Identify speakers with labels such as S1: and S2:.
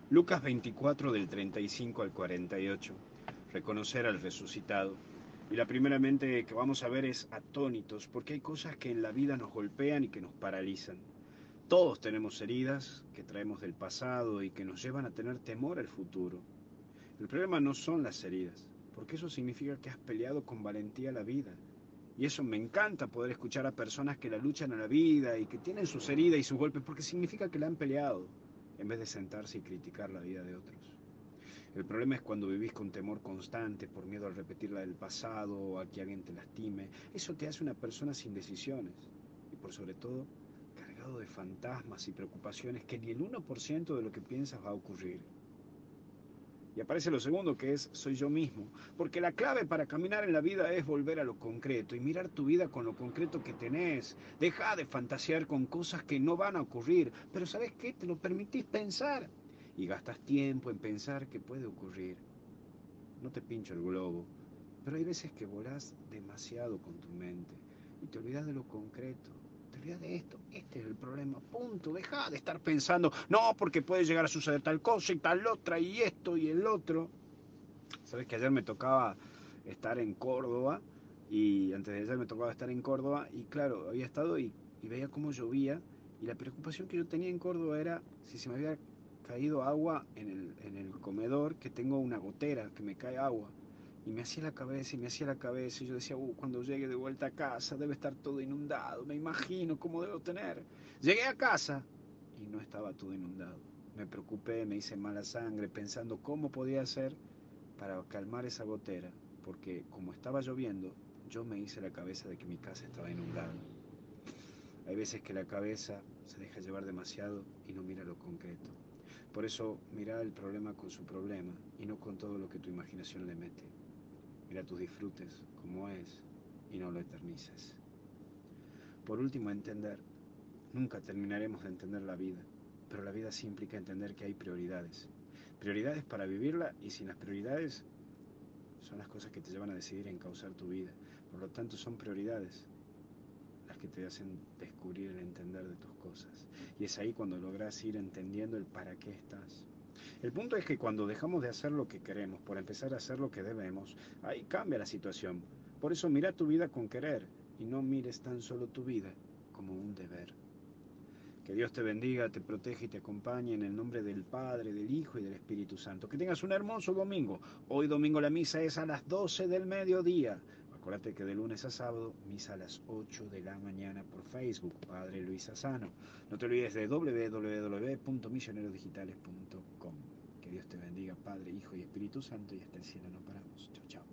S1: Lucas 24 del 35 al 48. Reconocer al resucitado. Y la primeramente que vamos a ver es atónitos, porque hay cosas que en la vida nos golpean y que nos paralizan. Todos tenemos heridas que traemos del pasado y que nos llevan a tener temor al futuro. El problema no son las heridas, porque eso significa que has peleado con valentía la vida. Y eso me encanta poder escuchar a personas que la luchan a la vida y que tienen sus heridas y sus golpes porque significa que la han peleado, en vez de sentarse y criticar la vida de otros. El problema es cuando vivís con temor constante por miedo a repetir la del pasado o a que alguien te lastime. Eso te hace una persona sin decisiones y por sobre todo cargado de fantasmas y preocupaciones que ni el 1% de lo que piensas va a ocurrir. Y aparece lo segundo, que es soy yo mismo. Porque la clave para caminar en la vida es volver a lo concreto y mirar tu vida con lo concreto que tenés. Deja de fantasear con cosas que no van a ocurrir. Pero ¿sabes qué? Te lo permitís pensar. Y gastas tiempo en pensar que puede ocurrir. No te pincho el globo. Pero hay veces que volás demasiado con tu mente y te olvidas de lo concreto. Te olvidas de esto. Este es el problema. Punto. Deja de estar pensando, no, porque puede llegar a suceder tal cosa y tal otra y esto y el otro. Sabes que ayer me tocaba estar en Córdoba y antes de ayer me tocaba estar en Córdoba y claro, había estado y veía cómo llovía y la preocupación que yo tenía en Córdoba era si se me había caído agua en el comedor, que tengo una gotera, que me cae agua. Y me hacía la cabeza y me hacía la cabeza y yo decía, cuando llegue de vuelta a casa debe estar todo inundado, me imagino cómo debo tener. Llegué a casa y no estaba todo inundado. Me preocupé, me hice mala sangre pensando cómo podía ser para calmar esa gotera, porque como estaba lloviendo, yo me hice la cabeza de que mi casa estaba inundada. Hay veces que la cabeza se deja llevar demasiado y no mira lo concreto. Por eso mira el problema con su problema y no con todo lo que tu imaginación le mete. Mira tus disfrutes como es y no lo eternices. Por último, entender. Nunca terminaremos de entender la vida, pero la vida sí implica entender que hay prioridades. Prioridades para vivirla y sin las prioridades son las cosas que te llevan a decidir encauzar tu vida. Por lo tanto, son prioridades las que te hacen descubrir el entender de tus cosas. Y es ahí cuando logras ir entendiendo el para qué estás. El punto es que cuando dejamos de hacer lo que queremos por empezar a hacer lo que debemos, ahí cambia la situación. Por eso mira tu vida con querer y no mires tan solo tu vida como un deber. Que Dios te bendiga, te protege y te acompañe en el nombre del Padre, del Hijo y del Espíritu Santo. Que tengas un hermoso domingo. Hoy domingo la misa es a las 12 del mediodía. Acuérdate que de lunes a sábado, misa a las 8 de la mañana por Facebook, Padre Luis Asano. No te olvides de www.misionerosdigitales.com. Que Dios te bendiga, Padre, Hijo y Espíritu Santo, y hasta el cielo no paramos. Chao, chao.